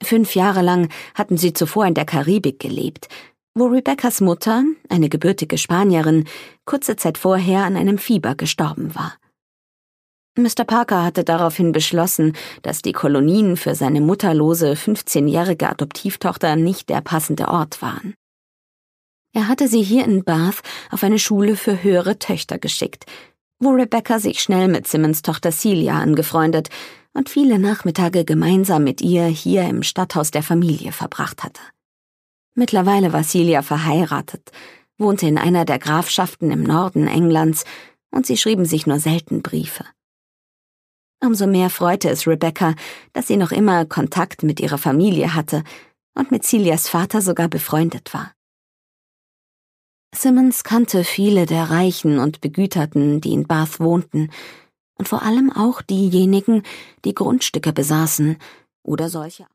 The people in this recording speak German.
5 Jahre lang hatten sie zuvor in der Karibik gelebt, wo Rebeccas Mutter, eine gebürtige Spanierin, kurze Zeit vorher an einem Fieber gestorben war. Mr. Parker hatte daraufhin beschlossen, dass die Kolonien für seine mutterlose 15-jährige Adoptivtochter nicht der passende Ort waren. Er hatte sie hier in Bath auf eine Schule für höhere Töchter geschickt, wo Rebecca sich schnell mit Simmons Tochter Celia angefreundet und viele Nachmittage gemeinsam mit ihr hier im Stadthaus der Familie verbracht hatte. Mittlerweile war Celia verheiratet, wohnte in einer der Grafschaften im Norden Englands und sie schrieben sich nur selten Briefe. Umso mehr freute es Rebecca, dass sie noch immer Kontakt mit ihrer Familie hatte und mit Celias Vater sogar befreundet war. Simmons kannte viele der Reichen und Begüterten, die in Bath wohnten, und vor allem auch diejenigen, die Grundstücke besaßen oder solche